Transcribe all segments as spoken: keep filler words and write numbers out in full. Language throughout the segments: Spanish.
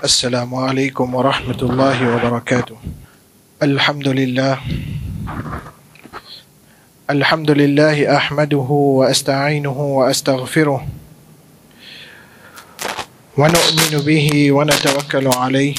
السلام عليكم ورحمة الله وبركاته. الحمد لله الحمد لله أحمده وأستعينه وأستغفره ونؤمن به ونتوكل عليه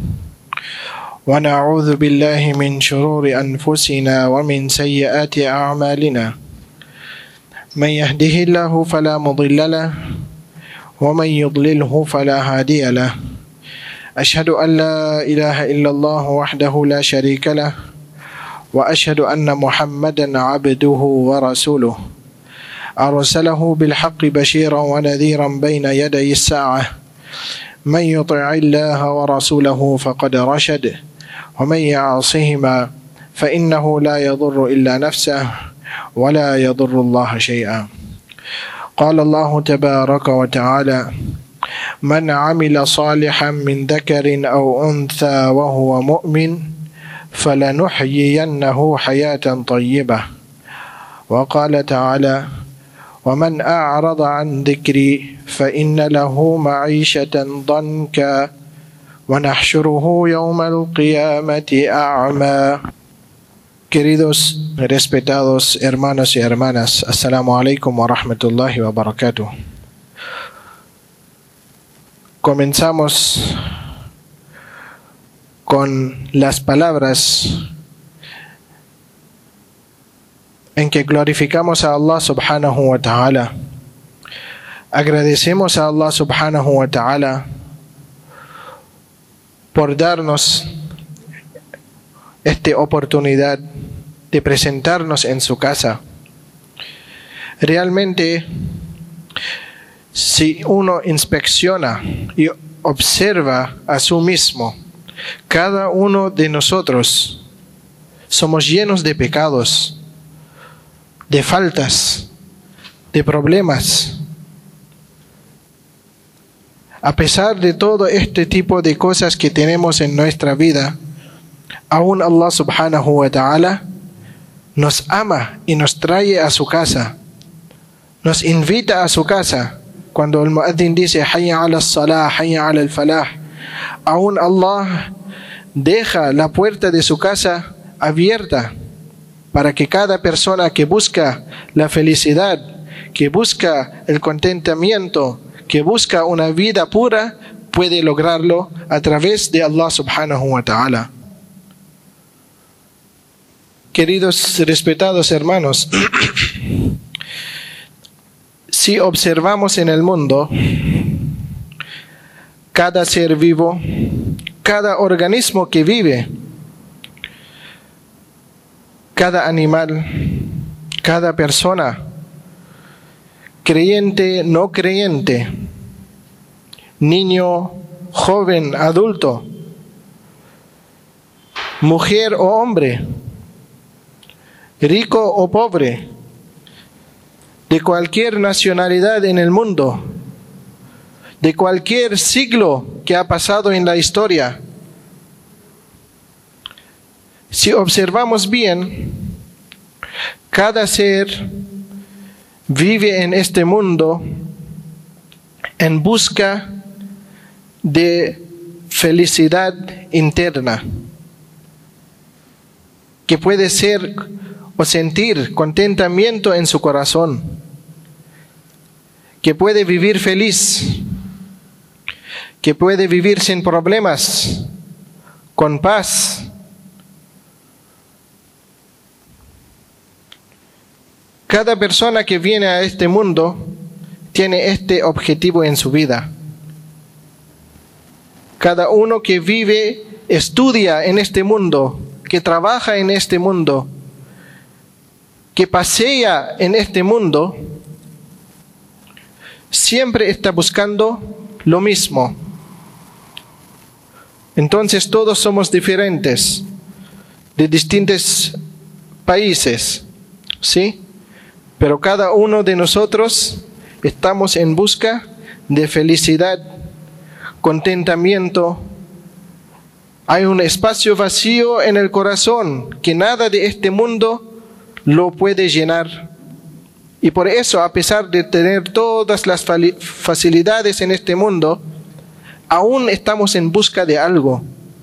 ونعوذ بالله من شرور أنفسنا ومن سيئات أعمالنا. من يهده الله فلا مضل له ومن يضلله فلا هادي له. أشهد أن لا إله إلا الله وحده لا شريك له وأشهد أن محمدا عبده ورسوله أرسله بالحق بشيرا ونذيرا بين يدي الساعة. من يطع الله ورسوله فقد رشد ومن يعصهما فإنه لا يضر إلا نفسه ولا يضر الله شيئا. قال الله تبارك وتعالى: من عمل صالحا من ذكر أو أنثى وهو مؤمن فلنحيينه حياة طيبة. وقال تعالى: ومن أعرض عن ذكري فإن له معيشة ضنكا ونحشره يوم القيامة أعمى. Queridos, respetados hermanos y hermanas, Assalamu alaikum wa rahmatullahi wa barakatuh. Comenzamos con las palabras en que glorificamos a Allah subhanahu wa ta'ala. Agradecemos a Allah subhanahu wa ta'ala por darnos esta oportunidad de presentarnos en su casa. Realmente, si uno inspecciona y observa a sí mismo, cada uno de nosotros somos llenos de pecados, de faltas, de problemas. A pesar de todo este tipo de cosas que tenemos en nuestra vida, aún Allah subhanahu wa ta'ala nos ama y nos trae a su casa, nos invita a su casa. Cuando el muaddin dice hayya ala salah, hayya ala al falah, aún Allah deja la puerta de su casa abierta para que cada persona que busca la felicidad, que busca el contentamiento, que busca una vida pura, puede lograrlo a través de Allah subhanahu wa ta'ala. Queridos, respetados hermanos, si observamos en el mundo, cada ser vivo, cada organismo que vive, cada animal, cada persona, creyente, no creyente, niño, joven, adulto, mujer o hombre, rico o pobre, de cualquier nacionalidad en el mundo, de cualquier siglo que ha pasado en la historia, si observamos bien, cada ser vive en este mundo en busca de felicidad interna, que puede ser o sentir contentamiento en su corazón, que puede vivir feliz, que puede vivir sin problemas, con paz. Cada persona que viene a este mundo tiene este objetivo en su vida. Cada uno que vive, estudia en este mundo, que trabaja en este mundo, que pasea en este mundo, siempre está buscando lo mismo. Entonces todos somos diferentes, de distintos países, ¿sí? Pero cada uno de nosotros estamos en busca de felicidad, contentamiento. Hay un espacio vacío en el corazón que nada de este mundo lo puede llenar. Y por eso, a pesar de tener todas las facilidades en este mundo, aún estamos en busca de algo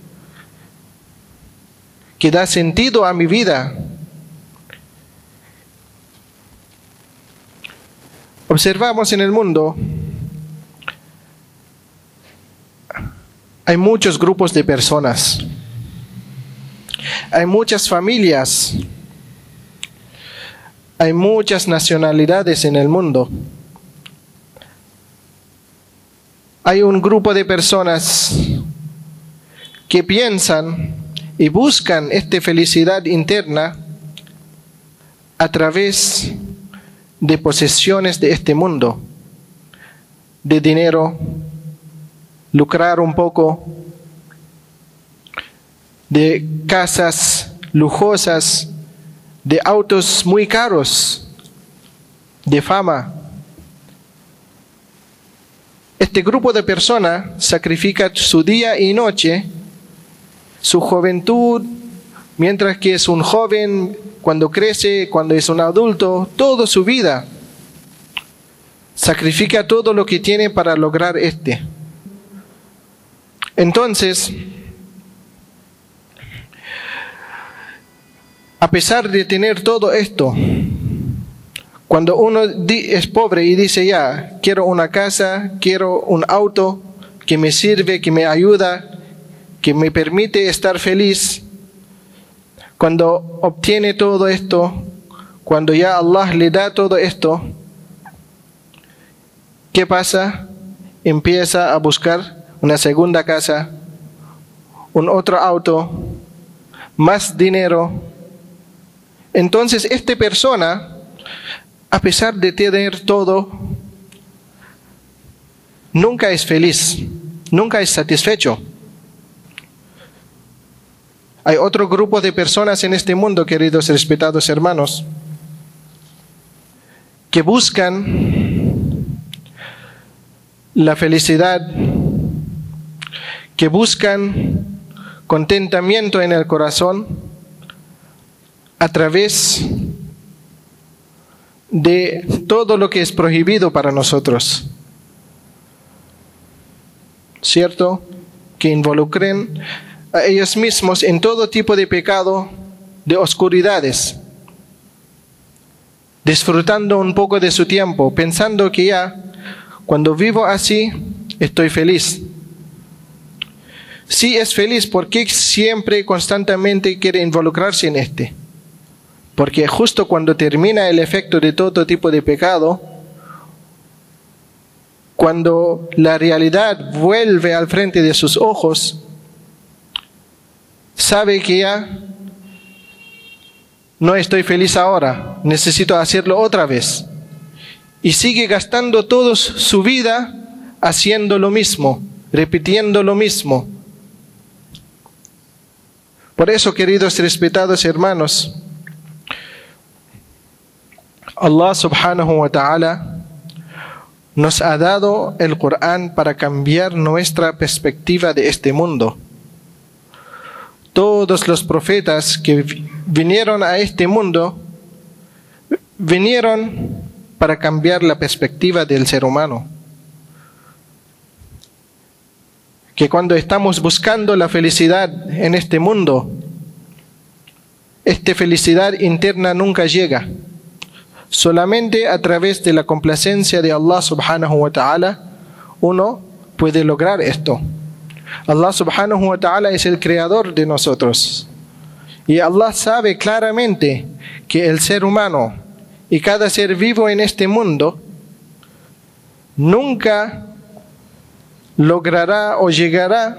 que da sentido a mi vida. Observamos en el mundo, hay muchos grupos de personas, hay muchas familias, hay muchas nacionalidades en el mundo. Hay un grupo de personas que piensan y buscan esta felicidad interna a través de posesiones de este mundo, de dinero, lucrar un poco, de casas lujosas, de autos muy caros, de fama. Este grupo de personas sacrifica su día y noche, su juventud, mientras que es un joven, cuando crece, cuando es un adulto, toda su vida. Sacrifica todo lo que tiene para lograr este. Entonces, a pesar de tener todo esto, cuando uno es pobre y dice, ya, quiero una casa, quiero un auto que me sirve, que me ayuda, que me permite estar feliz, cuando obtiene todo esto, cuando ya Allah le da todo esto, ¿qué pasa? Empieza a buscar una segunda casa, un otro auto, más dinero. Entonces, esta persona, a pesar de tener todo, nunca es feliz, nunca es satisfecho. Hay otro grupo de personas en este mundo, queridos y respetados hermanos, que buscan la felicidad, que buscan contentamiento en el corazón a través de todo lo que es prohibido para nosotros, ¿cierto? Que involucren a ellos mismos en todo tipo de pecado, de oscuridades, disfrutando un poco de su tiempo, pensando que ya, cuando vivo así, estoy feliz. Si es feliz, ¿por qué siempre, constantemente quiere involucrarse en este? Porque justo cuando termina el efecto de todo tipo de pecado, cuando la realidad vuelve al frente de sus ojos, sabe que ya no estoy feliz ahora, necesito hacerlo otra vez. Y sigue gastando toda su vida haciendo lo mismo, repitiendo lo mismo. Por eso, queridos y respetados hermanos, Allah subhanahu wa ta'ala nos ha dado el Corán para cambiar nuestra perspectiva de este mundo. Todos los profetas que vinieron a este mundo vinieron para cambiar la perspectiva del ser humano. Que cuando estamos buscando la felicidad en este mundo, esta felicidad interna nunca llega. Solamente a través de la complacencia de Allah subhanahu wa ta'ala uno puede lograr esto. Allah subhanahu wa ta'ala es el creador de nosotros. Y Allah sabe claramente que el ser humano y cada ser vivo en este mundo nunca logrará o llegará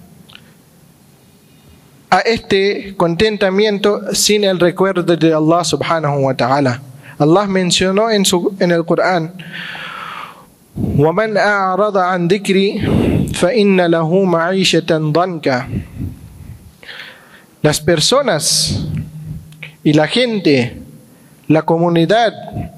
a este contentamiento sin el recuerdo de Allah subhanahu wa ta'ala. Allah mencionó en, su, en el Corán: وَمَنْ أَعْرَضَ عَنْ ذِكْرِي فَإِنَّ لَهُ مَعِيشَةً ضَنْكَ. Las personas y la gente, la comunidad,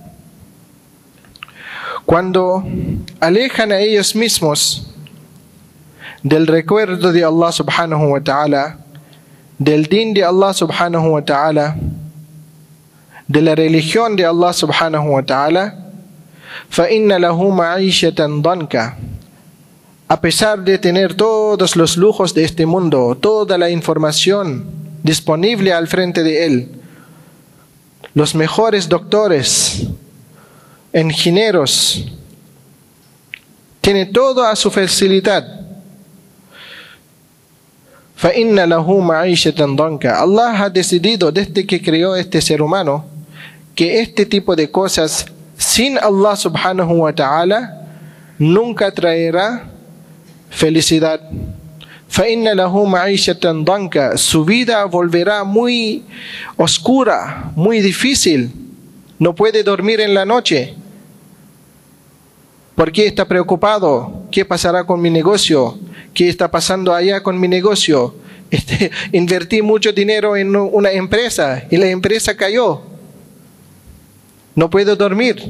cuando alejan a ellos mismos del recuerdo de Allah subhanahu wa ta'ala, del din de Allah subhanahu wa ta'ala, de la religión de Allah subhanahu wa ta'ala, فَإِنَّ لَهُ مَعِيشَةً ضَنْكَ. a pesar de tener todos los lujos de este mundo, toda la información disponible al frente de él, los mejores doctores, ingenieros, tiene todo a su facilidad. فَإِنَّ لَهُ مَعِيشَةً ضَنْكَ. Allah ha decidido desde que creó este ser humano que este tipo de cosas sin Allah subhanahu wa ta'ala nunca traerá felicidad. فَإِنَّ لَهُ مَعِيشَةً ضَنْكَ. Su vida volverá muy oscura, muy difícil. No puede dormir en la noche. ¿Por qué está preocupado? ¿Qué pasará con mi negocio? ¿Qué está pasando allá con mi negocio? Este, invertí mucho dinero en una empresa y la empresa cayó. No puedo dormir.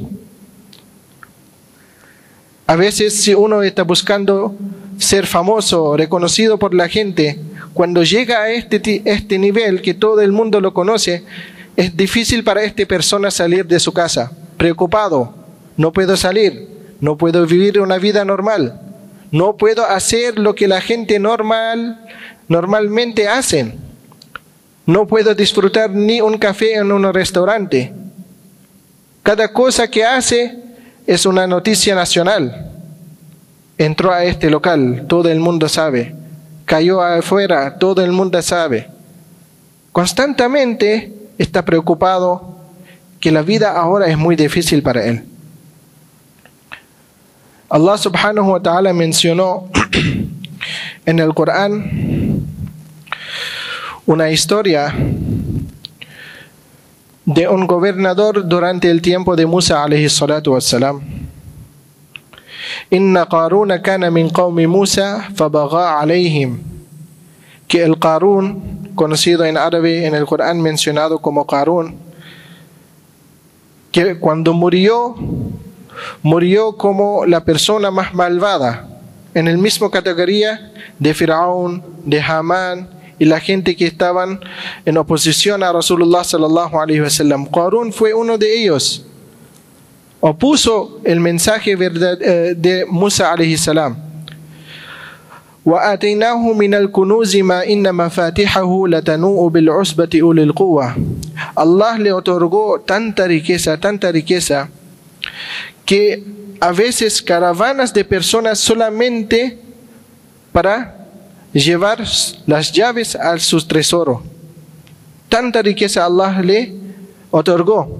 A veces si uno está buscando ser famoso, reconocido por la gente, cuando llega a este, este nivel que todo el mundo lo conoce, es difícil para esta persona salir de su casa. Preocupado, no puedo salir, no puedo vivir una vida normal. No puedo hacer lo que la gente normal, normalmente hacen. No puedo disfrutar ni un café en un restaurante. Cada cosa que hace es una noticia nacional. Entró a este local, todo el mundo sabe. Cayó afuera, todo el mundo sabe. Constantemente está preocupado que la vida ahora es muy difícil para él. Allah subhanahu wa ta'ala mencionó en el Corán una historia de un gobernador durante el tiempo de Musa alayhi salatu wassalam. Inna Qaruna kana min qawmi Musa fabagha alayhim. Que el Qarun, conocido en árabe en el Corán mencionado como Qarun, que cuando murió murió como la persona más malvada, en el mismo categoría de Firaún, de Hamán y la gente que estaban en oposición a Rasulullah sallallahu alaihi wasallam. Qarún fue uno de ellos. Opuso el mensaje verdad, eh, de Musa alaihi salam. وَآتَيْنَاهُ مِنَ الْكُنُوزِ مَا إِنَّ مَفَاتِحَهُ لَتَنُوءُ بِالْعُصْبَةِ أُولِي الْقُوَّةِ. Allah le otorgó tanta riqueza, tanta riqueza, que a veces caravanas de personas solamente para llevar las llaves a su tesoro. Tanta riqueza Allah le otorgó.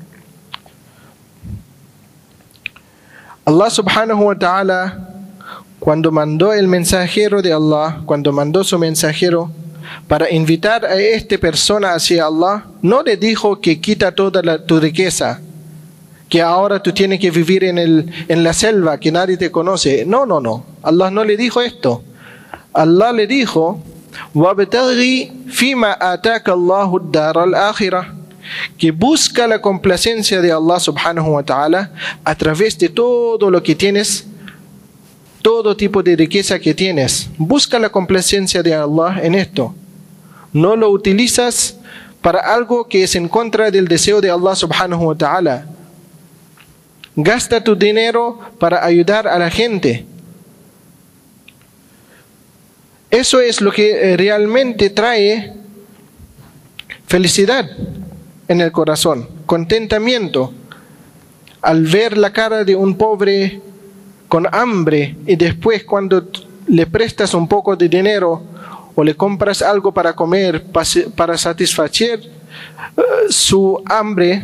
Allah subhanahu wa ta'ala, cuando mandó el mensajero de Allah, cuando mandó su mensajero para invitar a esta persona hacia Allah, no le dijo que quita toda la, tu riqueza, que ahora tú tienes que vivir en, el, en la selva, que nadie te conoce. No, no, no. Allah no le dijo esto. Allah le dijo, وَابْتَغِي فِيمَا آتَاكَ اللَّهُ الدَّارَ الْآخِرَةِ, que busca la complacencia de Allah subhanahu wa ta'ala a través de todo lo que tienes, todo tipo de riqueza que tienes. Busca la complacencia de Allah en esto. No lo utilizas para algo que es en contra del deseo de Allah subhanahu wa ta'ala. Gasta tu dinero para ayudar a la gente. Eso es lo que realmente trae felicidad en el corazón, contentamiento. Al ver la cara de un pobre con hambre y después cuando le prestas un poco de dinero o le compras algo para comer, para satisfacer uh, su hambre,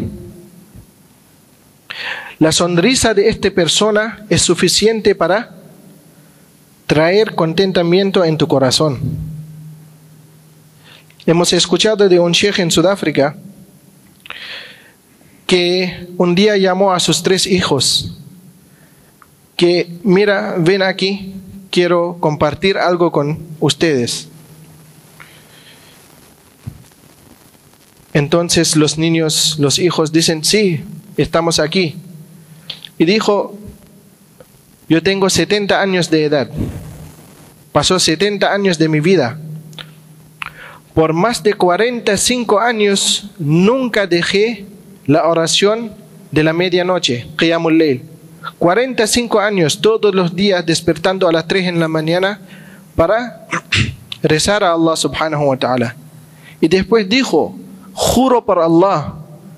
la sonrisa de esta persona es suficiente para traer contentamiento en tu corazón. Hemos escuchado de un sheikh en Sudáfrica que un día llamó a sus tres hijos, que mira, ven aquí, quiero compartir algo con ustedes. Entonces los niños, los hijos dicen, sí, estamos aquí. Y dijo, yo tengo setenta años de edad, pasó setenta años de mi vida. Por más de cuarenta y cinco años nunca dejé la oración de la medianoche, Qiyamul Layl. cuarenta y cinco años todos los días despertando a las tres en la mañana para rezar a Allah subhanahu wa ta'ala. Y después dijo, juro por Allah,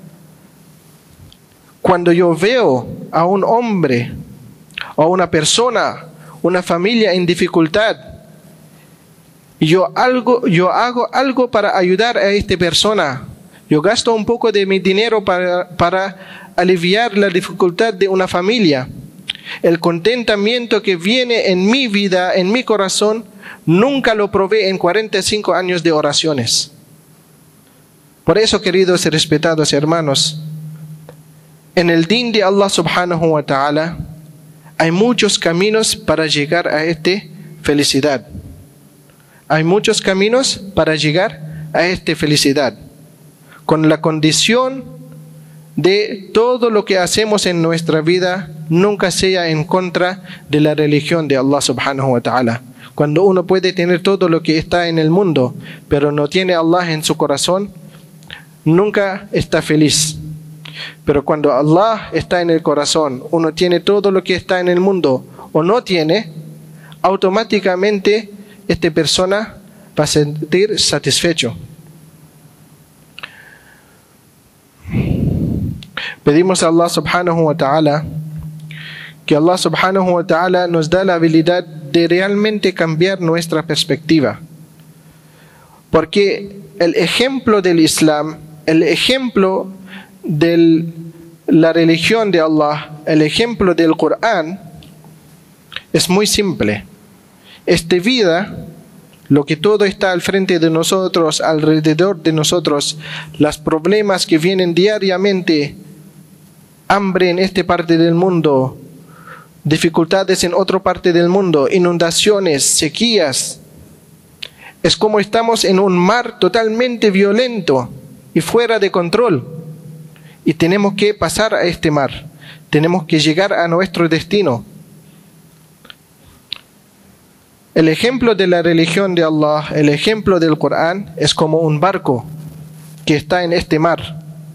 cuando yo veo a un hombre o a una persona, una familia en dificultad, yo, algo, yo hago algo para ayudar a esta persona. Yo gasto un poco de mi dinero para, para aliviar la dificultad de una familia. El contentamiento que viene en mi vida, en mi corazón, nunca lo probé en cuarenta y cinco años de oraciones. Por eso, queridos y respetados hermanos, en el din de Allah subhanahu wa ta'ala hay muchos caminos para llegar a esta felicidad. Hay muchos caminos para llegar a esta felicidad, con la condición de todo lo que hacemos en nuestra vida nunca sea en contra de la religión de Allah subhanahu wa ta'ala. Cuando uno puede tener todo lo que está en el mundo, pero no tiene Allah en su corazón, nunca está feliz. Pero cuando Allah está en el corazón, uno tiene todo lo que está en el mundo o no tiene, automáticamente esta persona va a sentir satisfecho. Pedimos a Allah subhanahu wa ta'ala que Allah subhanahu wa ta'ala nos da la habilidad de realmente cambiar nuestra perspectiva. Porque el ejemplo del Islam, el ejemplo de la religión de Allah, el ejemplo del Corán, es muy simple. Esta vida, lo que todo está al frente de nosotros, alrededor de nosotros, los problemas que vienen diariamente, hambre en esta parte del mundo, dificultades en otra parte del mundo, inundaciones, sequías, es como estamos en un mar totalmente violento y fuera de control. Y tenemos que pasar a este mar. Tenemos que llegar a nuestro destino. El ejemplo de la religión de Allah, el ejemplo del Corán, es como un barco que está en este mar.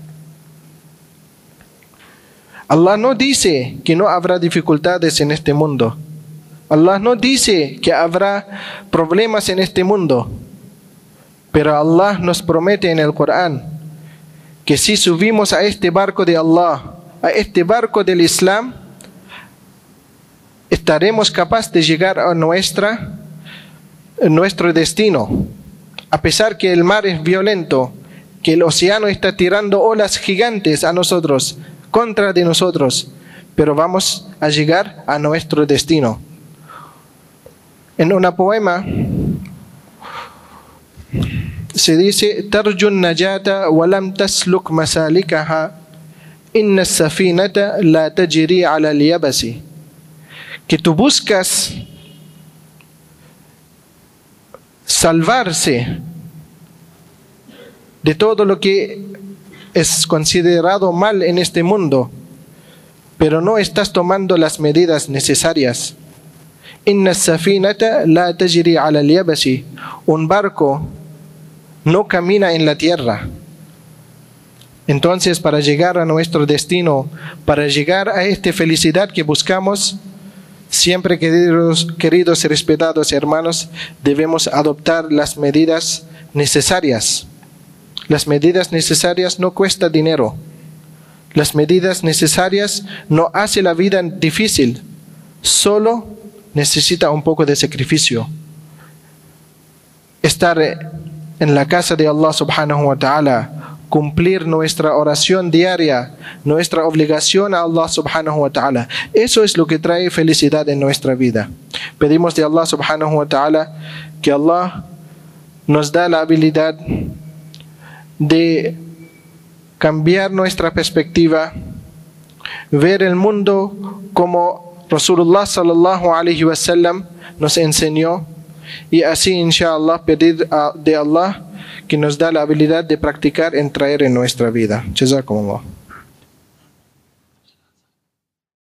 Allah no dice que no habrá dificultades en este mundo. Allah no dice que habrá problemas en este mundo. Pero Allah nos promete en el Corán que si subimos a este barco de Allah, a este barco del Islam, estaremos capaces de llegar a nuestra, a nuestro destino. A pesar que el mar es violento, que el océano está tirando olas gigantes a nosotros, contra de nosotros, pero vamos a llegar a nuestro destino. En un poema se dice: Tarjun najata wa lam tasluk masalikaha inna as-safinata la tajri ala al-yabasi. Que tú buscas salvarse de todo lo que es considerado mal en este mundo, pero no estás tomando las medidas necesarias. Inna as-safinata la tajri ala al-yabasi. Un barco no camina en la tierra. Entonces, para llegar a nuestro destino, para llegar a esta felicidad que buscamos, siempre, queridos, queridos y respetados hermanos, debemos adoptar las medidas necesarias. Las medidas necesarias no cuestan dinero. Las medidas necesarias no hacen la vida difícil. Solo necesita un poco de sacrificio. Estar en la casa de Allah subhanahu wa ta'ala, cumplir nuestra oración diaria, nuestra obligación a Allah subhanahu wa ta'ala. Eso es lo que trae felicidad en nuestra vida. Pedimos de Allah subhanahu wa ta'ala que Allah nos da la habilidad de cambiar nuestra perspectiva, ver el mundo como Rasulullah sallallahu alaihi wasallam nos enseñó, y así inshallah pedir de Allah que nos da la habilidad de practicar en traer en nuestra vida. Jazakumullah.